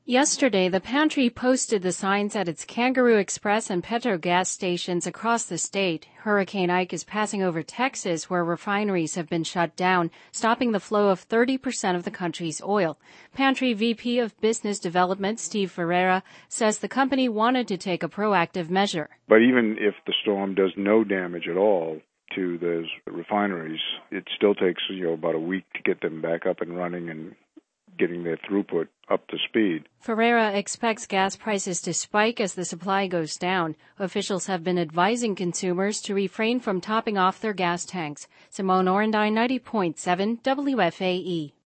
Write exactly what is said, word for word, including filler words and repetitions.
Yesterday, the pantry posted the signs at its Kangaroo Express and Petro gas stations across the state. Hurricane Ike is passing over Texas, where refineries have been shut down, stopping the flow of thirty percent of the country's oil. Pantry V P of Business Development Steve Ferreira says the company wanted to take a proactive measure. But even if the storm does no damage at all to those refineries, it still takes, you know, about a week to get them back up and running and getting their throughput up to speed. Ferreira expects gas prices to spike as the supply goes down. Officials have been advising consumers to refrain from topping off their gas tanks. Simone Orendine, ninety point seven W F A E.